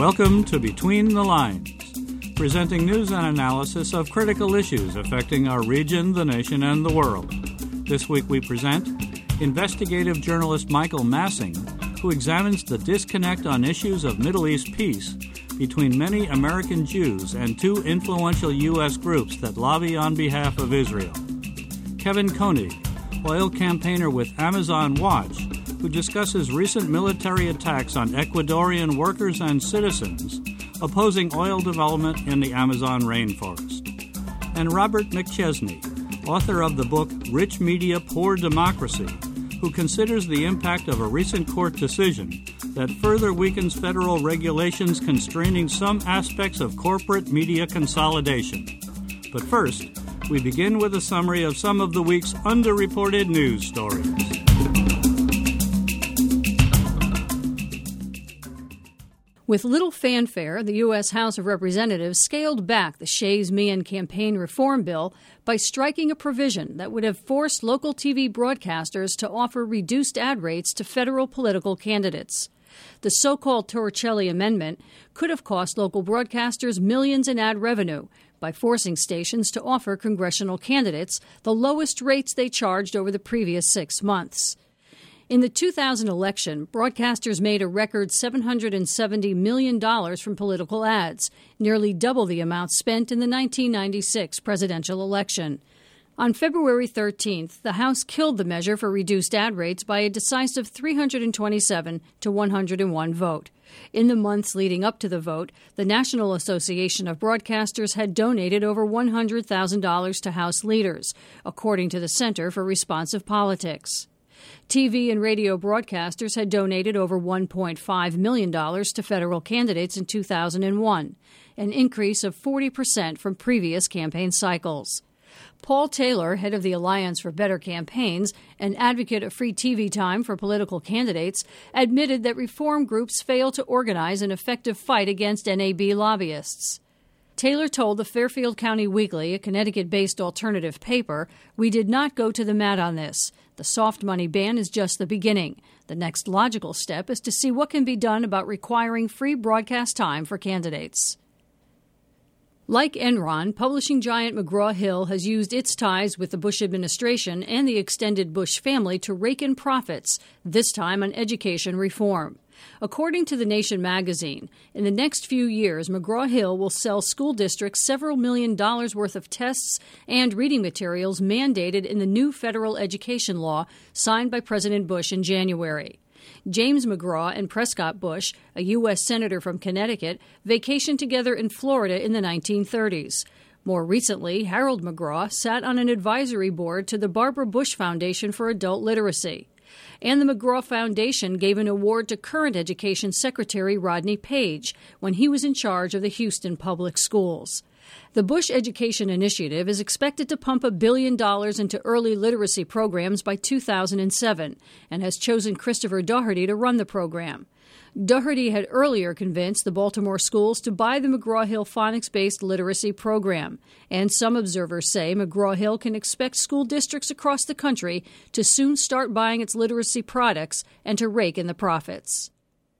Welcome to Between the Lines, presenting news and analysis of critical issues affecting our region, the nation, and the world. This week we present investigative journalist Michael Massing, who examines the disconnect on issues of Middle East peace between many American Jews and two influential U.S. groups that lobby on behalf of Israel. Kevin Koenig, oil campaigner with Amazon Watch, who discusses recent military attacks on Ecuadorian workers and citizens opposing oil development in the Amazon rainforest. And Robert McChesney, author of the book Rich Media, Poor Democracy, who considers the impact of a recent court decision that further weakens federal regulations constraining some aspects of corporate media consolidation. But first, we begin with a summary of some of the week's underreported news stories. With little fanfare, the U.S. House of Representatives scaled back the Shays-Meehan campaign reform bill by striking a provision that would have forced local TV broadcasters to offer reduced ad rates to federal political candidates. The so-called Torricelli Amendment could have cost local broadcasters millions in ad revenue by forcing stations to offer congressional candidates the lowest rates they charged over the previous 6 months. In the 2000 election, broadcasters made a record $770 million from political ads, nearly double the amount spent in the 1996 presidential election. On February 13th, the House killed the measure for reduced ad rates by a decisive 327 to 101 vote. In the months leading up to the vote, the National Association of Broadcasters had donated over $100,000 to House leaders, according to the Center for Responsive Politics. TV and radio broadcasters had donated over $1.5 million to federal candidates in 2001, an increase of 40% from previous campaign cycles. Paul Taylor, head of the Alliance for Better Campaigns, an advocate of free TV time for political candidates, admitted that reform groups fail to organize an effective fight against NAB lobbyists. Taylor told the Fairfield County Weekly, a Connecticut-based alternative paper, "We did not go to the mat on this. The soft money ban is just the beginning. The next logical step is to see what can be done about requiring free broadcast time for candidates." Like Enron, publishing giant McGraw-Hill has used its ties with the Bush administration and the extended Bush family to rake in profits, this time on education reform. According to The Nation magazine, in the next few years, McGraw-Hill will sell school districts several $1 million worth of tests and reading materials mandated in the new federal education law signed by President Bush in January. James McGraw and Prescott Bush, a U.S. senator from Connecticut, vacationed together in Florida in the 1930s. More recently, Harold McGraw sat on an advisory board to the Barbara Bush Foundation for Adult Literacy. And the McGraw Foundation gave an award to current Education Secretary Rodney Page when he was in charge of the Houston Public Schools. The Bush Education Initiative is expected to pump $1 billion into early literacy programs by 2007 and has chosen Christopher Doherty to run the program. Doherty had earlier convinced the Baltimore schools to buy the McGraw-Hill phonics-based literacy program, and some observers say McGraw-Hill can expect school districts across the country to soon start buying its literacy products and to rake in the profits.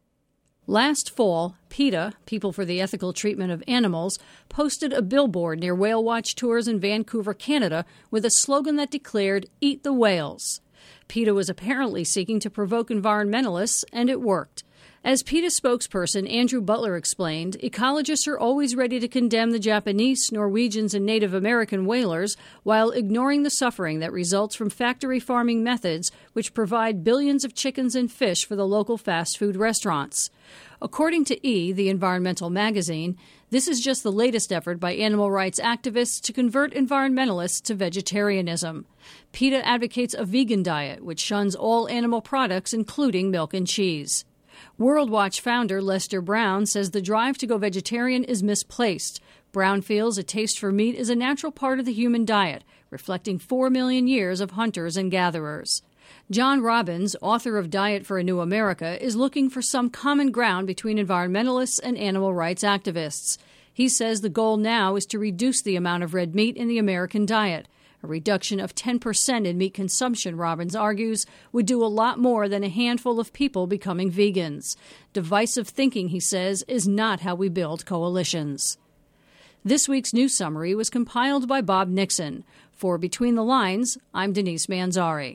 Last fall, PETA, People for the Ethical Treatment of Animals, posted a billboard near Whale Watch tours in Vancouver, Canada, with a slogan that declared, "Eat the whales." PETA was apparently seeking to provoke environmentalists, and it worked. As PETA spokesperson Andrew Butler explained, ecologists are always ready to condemn the Japanese, Norwegians, and Native American whalers while ignoring the suffering that results from factory farming methods which provide billions of chickens and fish for the local fast food restaurants. According to E!, the environmental magazine, this is just the latest effort by animal rights activists to convert environmentalists to vegetarianism. PETA advocates a vegan diet which shuns all animal products, including milk and cheese. World Watch founder Lester Brown says the drive to go vegetarian is misplaced. Brown feels a taste for meat is a natural part of the human diet, reflecting 4 million years of hunters and gatherers. John Robbins, author of Diet for a New America, is looking for some common ground between environmentalists and animal rights activists. He says the goal now is to reduce the amount of red meat in the American diet. A reduction of 10% in meat consumption, Robbins argues, would do a lot more than a handful of people becoming vegans. Divisive thinking, he says, is not how we build coalitions. This week's news summary was compiled by Bob Nixon. For Between the Lines, I'm Denise Manzari.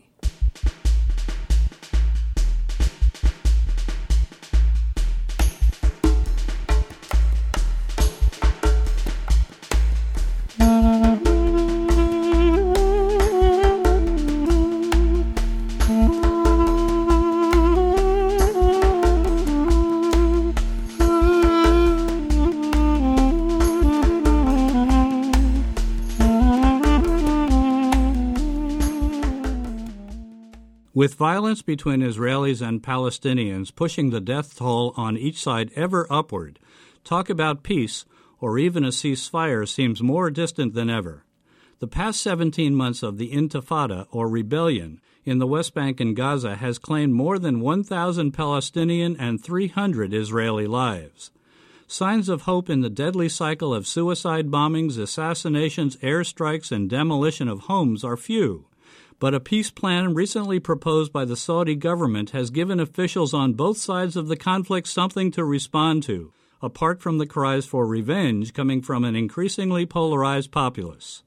With violence between Israelis and Palestinians pushing the death toll on each side ever upward, talk about peace or even a ceasefire seems more distant than ever. The past 17 months of the Intifada, or rebellion, in the West Bank and Gaza has claimed more than 1,000 Palestinian and 300 Israeli lives. Signs of hope in the deadly cycle of suicide bombings, assassinations, airstrikes, and demolition of homes are few. But a peace plan recently proposed by the Saudi government has given officials on both sides of the conflict something to respond to, apart from the cries for revenge coming from an increasingly polarized populace.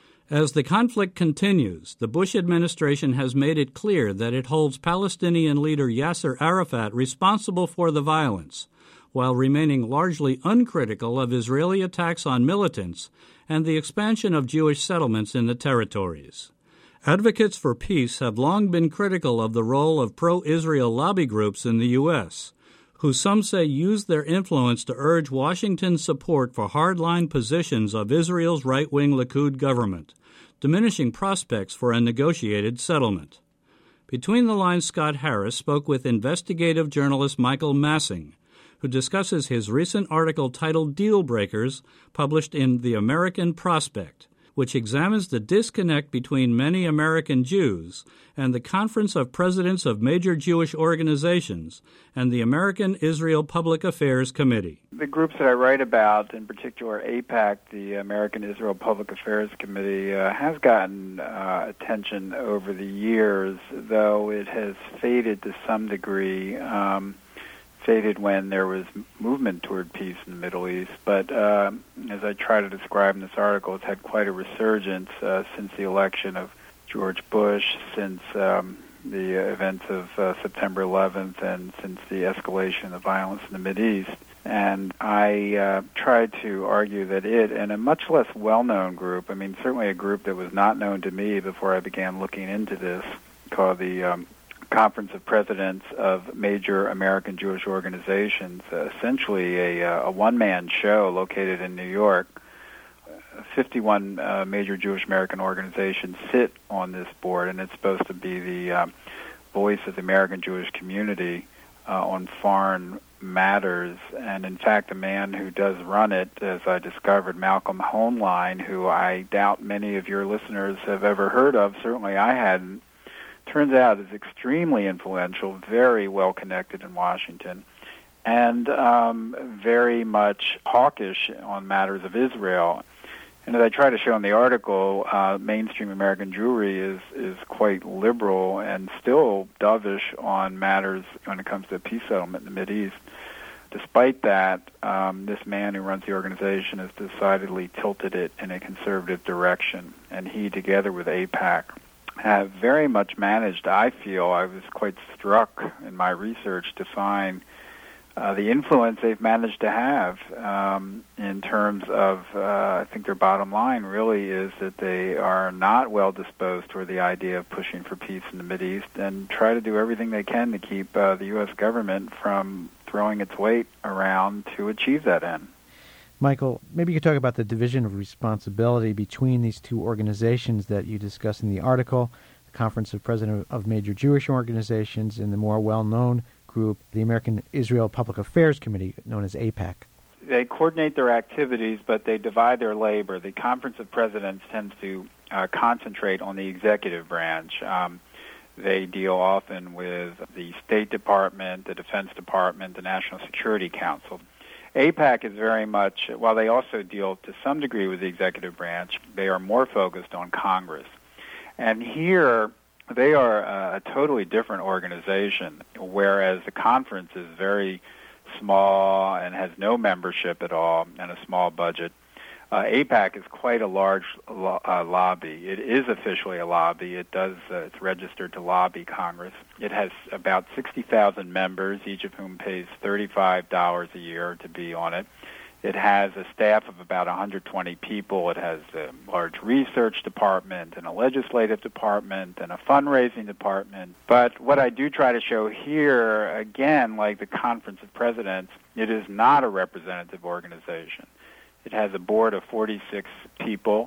As the conflict continues, the Bush administration has made it clear that it holds Palestinian leader Yasser Arafat responsible for the violence, while remaining largely uncritical of Israeli attacks on militants and the expansion of Jewish settlements in the territories. Advocates for peace have long been critical of the role of pro-Israel lobby groups in the U.S., who some say use their influence to urge Washington's support for hardline positions of Israel's right-wing Likud government, diminishing prospects for a negotiated settlement. Between the Lines, Scott Harris spoke with investigative journalist Michael Massing, who discusses his recent article titled Deal Breakers, published in The American Prospect, which examines the disconnect between many American Jews and the Conference of Presidents of Major Jewish Organizations and the American Israel Public Affairs Committee. The groups that I write about, in particular AIPAC, the American Israel Public Affairs Committee, has gotten attention over the years, though it has faded to some degree. Faded when there was movement toward peace in the Middle East. But as I try to describe in this article, it's had quite a resurgence since the election of George Bush, since the events of September 11th, and since the escalation of the violence in the Mideast. And I tried to argue that it, and a much less well-known group, I mean, certainly a group that was not known to me before I began looking into this, called the Conference of Presidents of Major American Jewish Organizations, essentially a one-man show located in New York. 51 major Jewish American organizations sit on this board, and it's supposed to be the voice of the American Jewish community on foreign matters. And in fact, the man who does run it, as I discovered, Malcolm Hoenlein, who I doubt many of your listeners have ever heard of, certainly I hadn't, turns out is extremely influential, very well connected in Washington, and very much hawkish on matters of Israel. And as I try to show in the article, mainstream American Jewry is quite liberal and still dovish on matters when it comes to peace settlement in the Mideast. Despite that, this man who runs the organization has decidedly tilted it in a conservative direction, and he, together with AIPAC, have very much managed, I feel, I was quite struck in my research to find the influence they've managed to have in terms of, I think their bottom line really is that they are not well disposed toward the idea of pushing for peace in the Mideast and try to do everything they can to keep the U.S. government from throwing its weight around to achieve that end. Michael, maybe you could talk about the division of responsibility between these two organizations that you discuss in the article, the Conference of Presidents of Major Jewish Organizations and the more well-known group, the American Israel Public Affairs Committee, known as AIPAC. They coordinate their activities, but they divide their labor. The Conference of Presidents tends to concentrate on the executive branch. They deal often with the State Department, the Defense Department, the National Security Council. AIPAC is very much, while they also deal to some degree with the executive branch, they are more focused on Congress. And here, they are a totally different organization, whereas the conference is very small and has no membership at all and a small budget. AIPAC is quite a large lobby. It is officially a lobby. It's registered to lobby Congress. It has about 60,000 members, each of whom pays $35 a year to be on it. It has a staff of about 120 people. It has a large research department and a legislative department and a fundraising department. But what I do try to show here, again, like the Conference of Presidents, it is not a representative organization. It has a board of 46 people,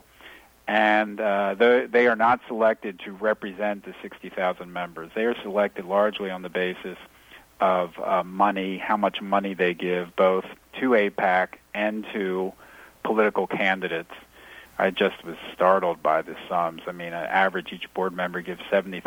and they are not selected to represent the 60,000 members. They are selected largely on the basis of money, how much money they give, both to AIPAC and to political candidates. I just was startled by the sums. I mean, on average, each board member gives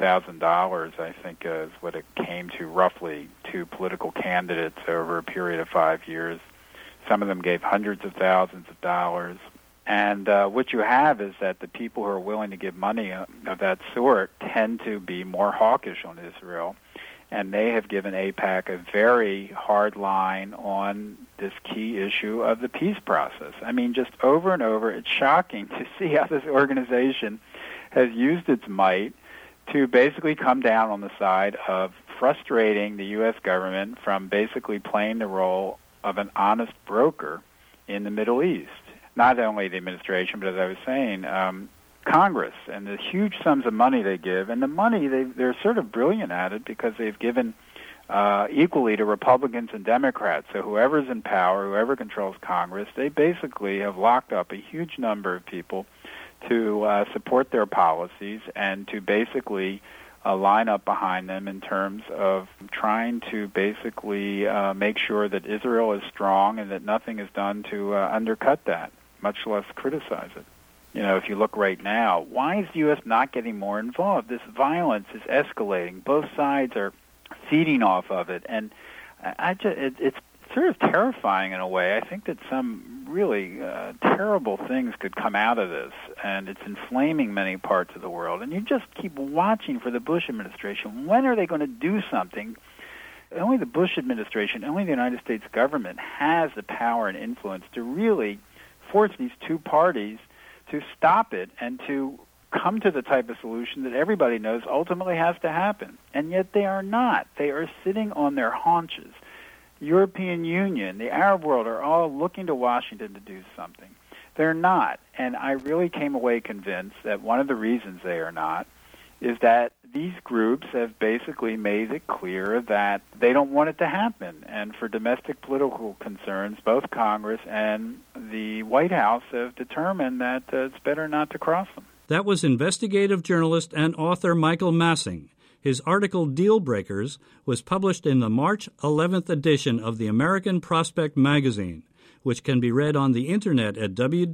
$70,000, I think is what it came to roughly, to political candidates over a period of 5 years. Some of them gave hundreds of thousands of dollars. And what you have is that the people who are willing to give money of that sort tend to be more hawkish on Israel. And they have given AIPAC a very hard line on this key issue of the peace process. I mean, just over and over, it's shocking to see how this organization has used its might to basically come down on the side of frustrating the U.S. government from basically playing the role of an honest broker in the Middle East. Not only the administration, but as I was saying, Congress and the huge sums of money they give, and the money, they're sort of brilliant at it because they've given equally to Republicans and Democrats. So whoever's in power, whoever controls Congress, they basically have locked up a huge number of people to support their policies and to basically line up behind them in terms of trying to basically make sure that Israel is strong and that nothing is done to undercut that, much less criticize it. You know, if you look right now, why is the U.S. not getting more involved? This violence is escalating. Both sides are feeding off of it, and it's sort of terrifying in a way. I think that some really terrible things could come out of this, and it's inflaming many parts of the world. And you just keep watching for the Bush administration. When are they going to do something? Only the Bush administration, only the United States government has the power and influence to really force these two parties to stop it and to come to the type of solution that everybody knows ultimately has to happen. And yet they are not. They are sitting on their haunches. The European Union, the Arab world are all looking to Washington to do something. They're not. And I really came away convinced that one of the reasons they are not is that these groups have basically made it clear that they don't want it to happen. And for domestic political concerns, both Congress and the White House have determined that it's better not to cross them. That was investigative journalist and author Michael Massing. His article, Deal Breakers, was published in the March 11th edition of the American Prospect magazine, which can be read on the Internet at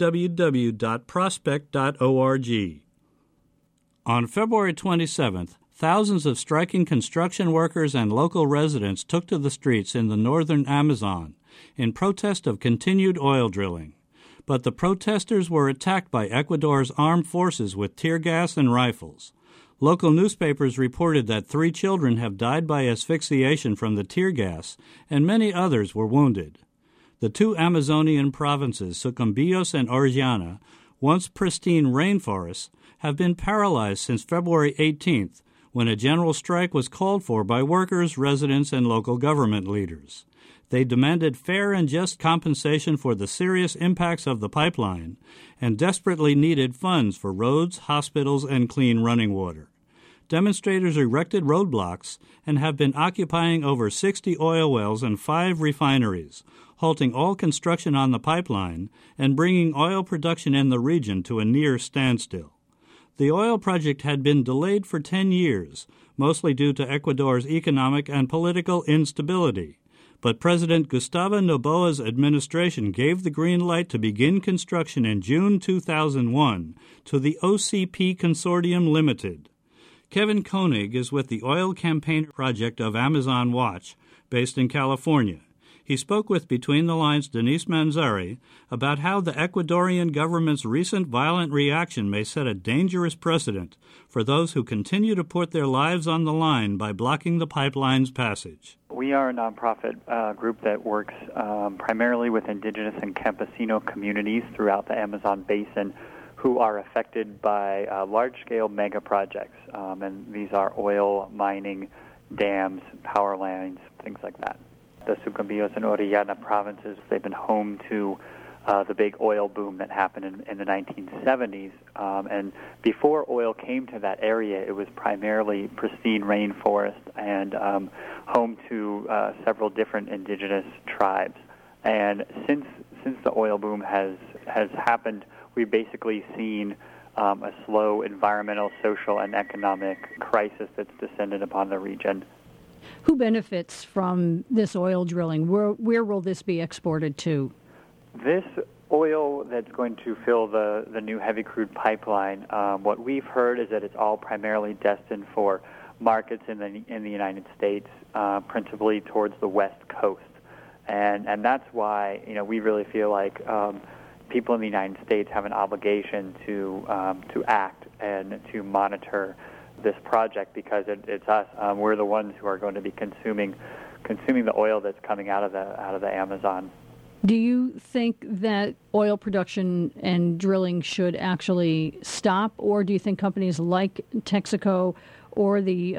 www.prospect.org. On February 27th, thousands of striking construction workers and local residents took to the streets in the northern Amazon in protest of continued oil drilling. But the protesters were attacked by Ecuador's armed forces with tear gas and rifles. Local newspapers reported that 3 children have died by asphyxiation from the tear gas, and many others were wounded. The 2 Amazonian provinces, Sucumbíos and Orellana, once pristine rainforests, have been paralyzed since February 18th, when a general strike was called for by workers, residents, and local government leaders. They demanded fair and just compensation for the serious impacts of the pipeline and desperately needed funds for roads, hospitals, and clean running water. Demonstrators erected roadblocks and have been occupying over 60 oil wells and 5 refineries, halting all construction on the pipeline and bringing oil production in the region to a near standstill. The oil project had been delayed for 10 years, mostly due to Ecuador's economic and political instability. But President Gustavo Noboa's administration gave the green light to begin construction in June 2001 to the OCP Consortium Limited. Kevin Koenig is with the Oil Campaign Project of Amazon Watch, based in California. He spoke with Between the Lines' Denise Manzari about how the Ecuadorian government's recent violent reaction may set a dangerous precedent for those who continue to put their lives on the line by blocking the pipeline's passage. We are a nonprofit group that works primarily with indigenous and campesino communities throughout the Amazon basin who are affected by large-scale mega projects. And these are oil, mining, dams, power lines, things like that. The Sucumbíos and Orellana provinces, they've been home to the big oil boom that happened in the 1970s. And before oil came to that area, it was primarily pristine rainforest and home to several different indigenous tribes. And since the oil boom has happened, we've basically seen a slow environmental, social, and economic crisis that's descended upon the region. Who benefits from this oil drilling? Where will this be exported to? This oil that's going to fill the new heavy crude pipeline, what we've heard is that it's all primarily destined for markets in the United States, principally towards the West Coast. And that's why, we really feel like people in the United States have an obligation to act and to monitor this project, because it's us. We're the ones who are going to be consuming the oil that's coming out of the Amazon. Do you think that oil production and drilling should actually stop, or do you think companies like Texaco or the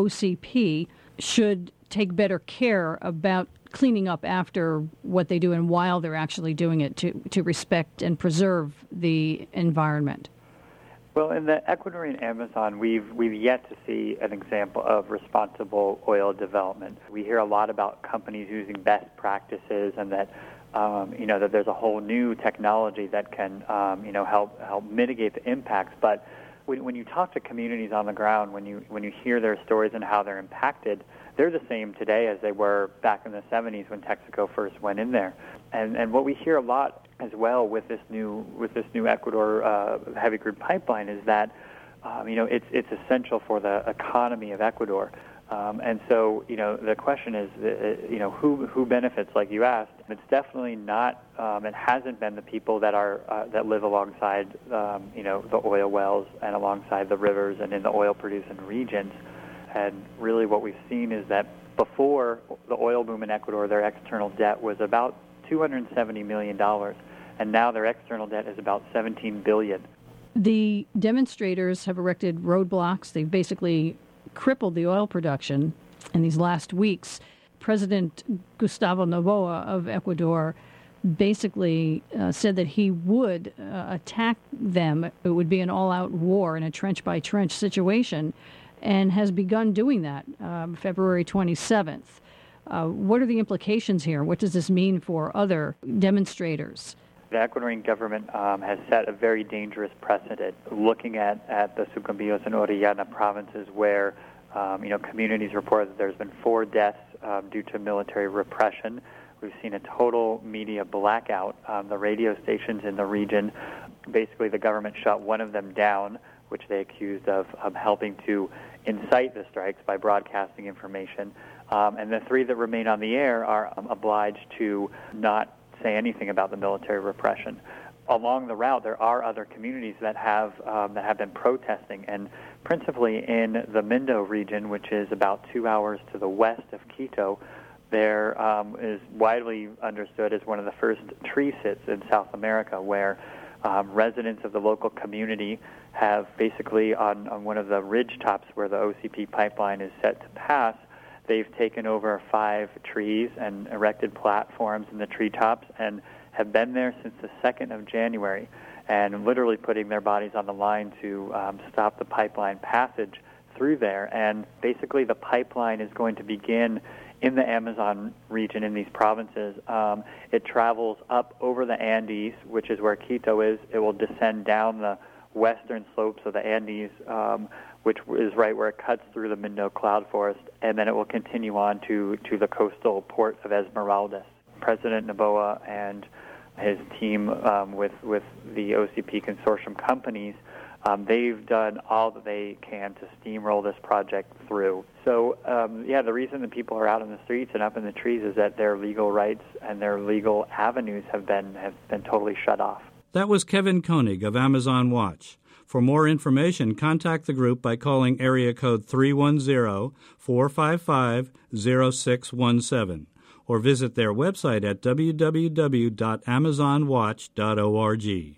OCP should take better care about cleaning up after what they do and while they're actually doing it to respect and preserve the environment? Well, in the Ecuadorian Amazon, we've yet to see an example of responsible oil development. We hear a lot about companies using best practices, and that that there's a whole new technology that can help mitigate the impacts. But when you talk to communities on the ground, when you hear their stories and how they're impacted, they're the same today as they were back in the 70s when Texaco first went in there. And what we hear a lot as well with this new Ecuador heavy crude pipeline is that it's essential for the economy of Ecuador. And so the question is who benefits, like you asked. It's definitely not. It hasn't been the people that live alongside the oil wells and alongside the rivers and in the oil producing regions. And really what we've seen is that before the oil boom in Ecuador, their external debt was about $270 million, and now their external debt is about $17 billion. The demonstrators have erected roadblocks. They've basically crippled the oil production in these last weeks. President Gustavo Noboa of Ecuador basically said that he would attack them. It would be an all-out war in a trench-by-trench situation, and has begun doing that February 27th. What are the implications here? What does this mean for other demonstrators? The Ecuadorian government has set a very dangerous precedent, looking at the Sucumbíos and Orellana provinces where communities report that there's been 4 deaths due to military repression. We've seen a total media blackout. The radio stations in the region, basically the government shut one of them down, which they accused of helping to incite the strikes by broadcasting information. And the 3 that remain on the air are obliged to not say anything about the military repression. Along the route, there are other communities that have been protesting, and principally in the Mindo region, which is about 2 hours to the west of Quito. There is widely understood as one of the first tree sits in South America, where residents of the local community have basically on one of the ridge tops where the OCP pipeline is set to pass, they've taken over 5 trees and erected platforms in the treetops and have been there since the 2nd of January and literally putting their bodies on the line to stop the pipeline passage through there. And basically the pipeline is going to begin in the Amazon region in these provinces. It travels up over the Andes, which is where Quito is. It will descend down the western slopes of the Andes, which is right where it cuts through the Mindo cloud forest, and then it will continue on to the coastal port of Esmeraldas. President Noboa and his team with the OCP consortium companies They've done all that they can to steamroll this project through. So, the reason that people are out in the streets and up in the trees is that their legal rights and their legal avenues have been totally shut off. That was Kevin Koenig of Amazon Watch. For more information, contact the group by calling area code 310-455-0617 or visit their website at www.amazonwatch.org.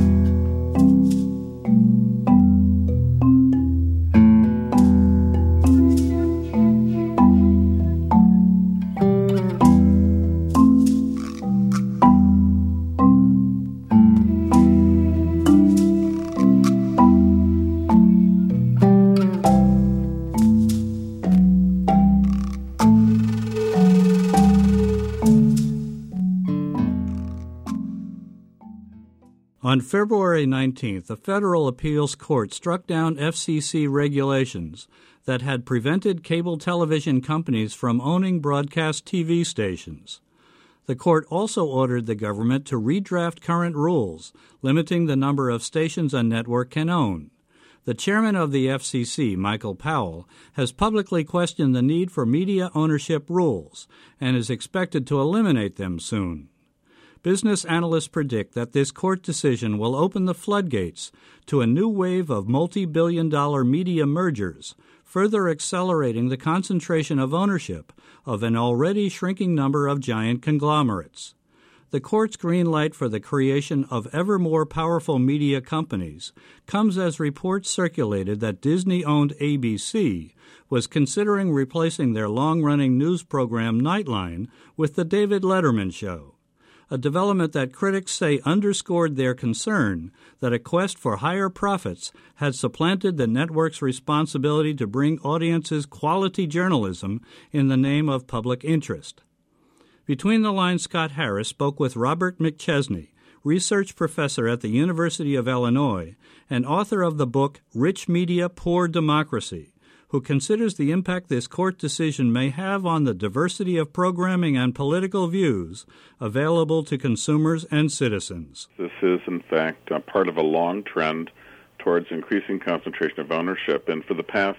On February 19th, a federal appeals court struck down FCC regulations that had prevented cable television companies from owning broadcast TV stations. The court also ordered the government to redraft current rules, limiting the number of stations a network can own. The chairman of the FCC, Michael Powell, has publicly questioned the need for media ownership rules and is expected to eliminate them soon. Business analysts predict that this court decision will open the floodgates to a new wave of multi-billion-dollar media mergers, further accelerating the concentration of ownership of an already shrinking number of giant conglomerates. The court's green light for the creation of ever more powerful media companies comes as reports circulated that Disney-owned ABC was considering replacing their long-running news program Nightline with The David Letterman Show, a development that critics say underscored their concern that a quest for higher profits had supplanted the network's responsibility to bring audiences quality journalism in the name of public interest. Between the Lines, Scott Harris spoke with Robert McChesney, research professor at the University of Illinois and author of the book Rich Media, Poor Democracy, who considers the impact this court decision may have on the diversity of programming and political views available to consumers and citizens. This is, in fact, part of a long trend towards increasing concentration of ownership. And for the past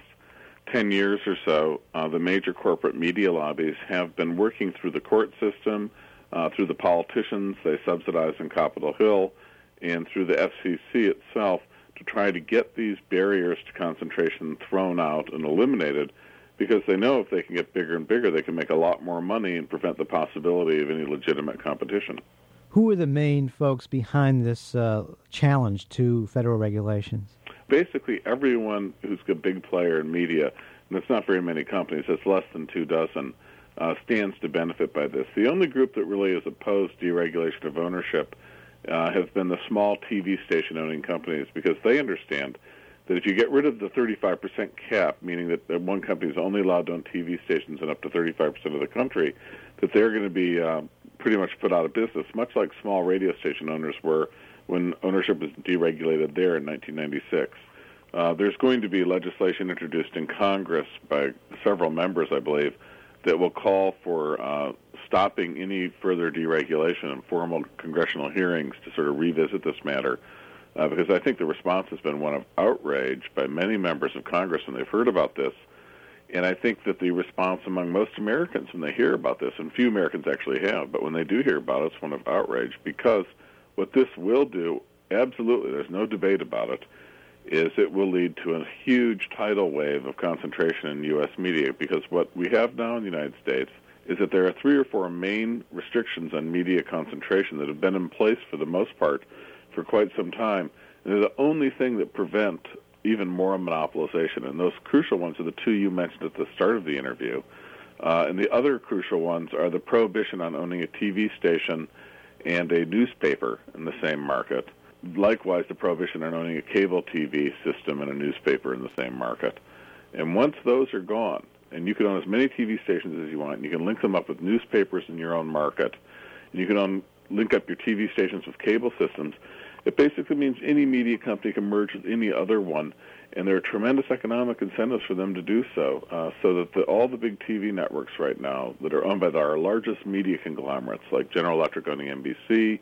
10 years or so, the major corporate media lobbies have been working through the court system, through the politicians they subsidize in Capitol Hill, and through the FCC itself, to try to get these barriers to concentration thrown out and eliminated, because they know if they can get bigger and bigger, they can make a lot more money and prevent the possibility of any legitimate competition. Who are the main folks behind this challenge to federal regulations? Basically, everyone who's a big player in media, and it's not very many companies, it's less than 24, stands to benefit by this. The only group that really is opposed to deregulation of ownership has been the small TV station-owning companies, because they understand that if you get rid of the 35% cap, meaning that one company is only allowed to own TV stations in up to 35% of the country, that they're going to be pretty much put out of business, much like small radio station owners were when ownership was deregulated there in 1996. There's going to be legislation introduced in Congress by several members, I believe, that will call for stopping any further deregulation and formal congressional hearings to sort of revisit this matter, because I think the response has been one of outrage by many members of Congress when they've heard about this. And I think that the response among most Americans when they hear about this, and few Americans actually have, but when they do hear about it, it's one of outrage, because what this will do, absolutely, there's no debate about it, is it will lead to a huge tidal wave of concentration in U.S. media, because what we have now in the United States is that there are 3 or 4 main restrictions on media concentration that have been in place for the most part for quite some time. And they're the only thing that prevent even more monopolization. And those crucial ones are the 2 you mentioned at the start of the interview. And the other crucial ones are the prohibition on owning a TV station and a newspaper in the same market. Likewise, the prohibition on owning a cable TV system and a newspaper in the same market. And once those are gone, and you can own as many TV stations as you want, and you can link them up with newspapers in your own market, and you can link up your TV stations with cable systems, it basically means any media company can merge with any other one, and there are tremendous economic incentives for them to do so, so that all the big TV networks right now that are owned by our largest media conglomerates, like General Electric owning NBC,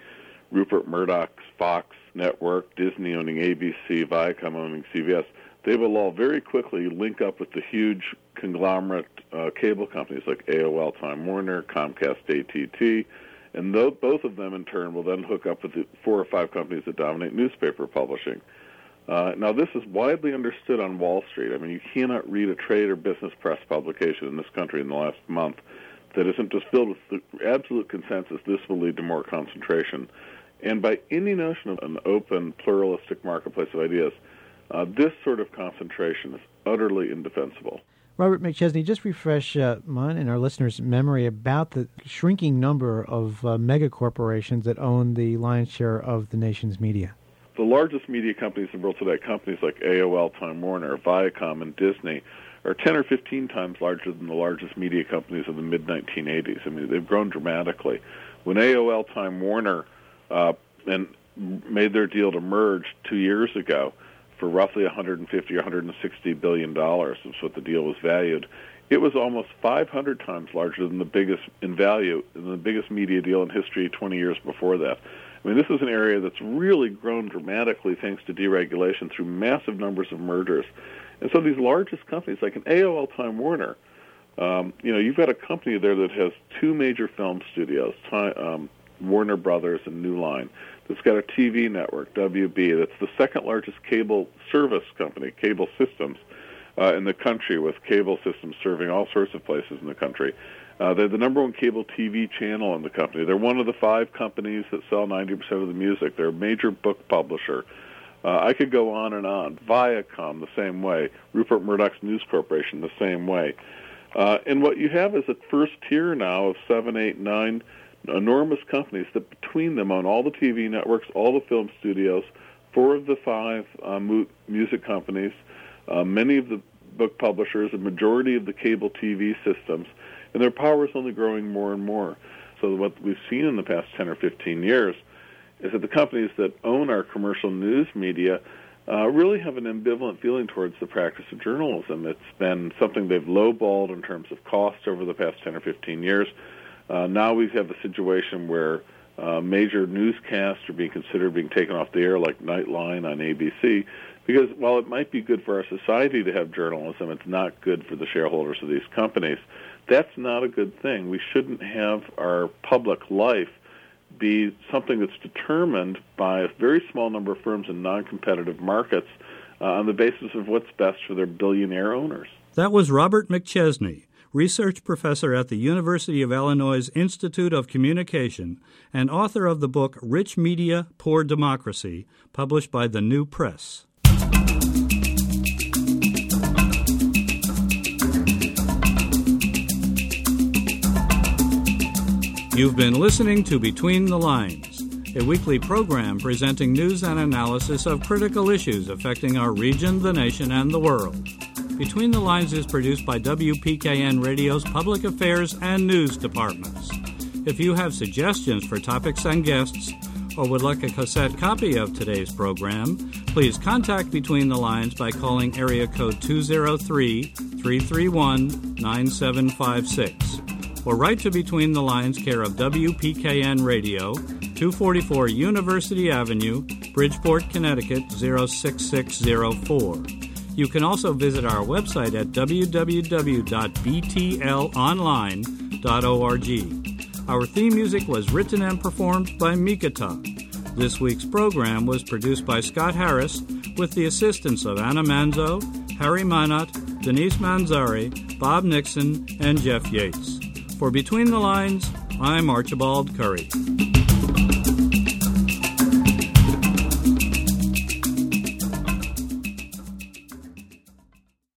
Rupert Murdoch's Fox network, Disney owning ABC, Viacom owning CBS, they will all very quickly link up with the huge conglomerate cable companies like AOL, Time Warner, Comcast, AT&T, and both of them in turn will then hook up with the 4 or 5 companies that dominate newspaper publishing. Now, this is widely understood on Wall Street. I mean, you cannot read a trade or business press publication in this country in the last month that isn't just filled with the absolute consensus this will lead to more concentration. And by any notion of an open, pluralistic marketplace of ideas, this sort of concentration is utterly indefensible. Robert McChesney, just refresh mine and our listeners' memory about the shrinking number of mega corporations that own the lion's share of the nation's media. The largest media companies in the world today, companies like AOL, Time Warner, Viacom, and Disney, are 10 or 15 times larger than the largest media companies of the mid-1980s. I mean, they've grown dramatically. When AOL, Time Warner and made their deal to merge 2 years ago for roughly $150 or $160 billion, is what the deal was valued, it was almost 500 times larger than the biggest in value, than the biggest media deal in history 20 years before that. I mean, this is an area that's really grown dramatically thanks to deregulation through massive numbers of mergers. And so these largest companies, like an AOL, Time Warner, you've got a company there that has 2 major film studios, Warner Brothers and New Line, that's got a TV network, WB, that's the second largest cable service company, Cable Systems, in the country, with cable systems serving all sorts of places in the country. They're the number 1 cable TV channel in the company. They're one of the 5 companies that sell 90% of the music. They're a major book publisher. I could go on and on. Viacom, the same way. Rupert Murdoch's News Corporation, the same way. And what you have is a first tier now of 7, 8, 9 enormous companies that between them own all the TV networks, all the film studios, 4 of the 5 music companies, many of the book publishers, a majority of the cable TV systems, and their power is only growing more and more. So what we've seen in the past 10 or 15 years is that the companies that own our commercial news media really have an ambivalent feeling towards the practice of journalism. It's been something they've lowballed in terms of cost over the past 10 or 15 years. Now we have a situation where major newscasts are being considered being taken off the air, like Nightline on ABC, because while it might be good for our society to have journalism, it's not good for the shareholders of these companies. That's not a good thing. We shouldn't have our public life be something that's determined by a very small number of firms in non-competitive markets on the basis of what's best for their billionaire owners. That was Robert McChesney, research professor at the University of Illinois Institute of Communication and author of the book Rich Media, Poor Democracy, published by the New Press. You've been listening to Between the Lines, a weekly program presenting news and analysis of critical issues affecting our region, the nation, and the world. Between the Lines is produced by WPKN Radio's Public Affairs and News departments. If you have suggestions for topics and guests, or would like a cassette copy of today's program, please contact Between the Lines by calling area code 203-331-9756. Or write to Between the Lines, care of WPKN Radio, 244 University Avenue, Bridgeport, Connecticut, 06604. You can also visit our website at www.btlonline.org. Our theme music was written and performed by Mikata. This week's program was produced by Scott Harris with the assistance of Anna Manzo, Harry Minot, Denise Manzari, Bob Nixon, and Jeff Yates. For Between the Lines, I'm Archibald Curry.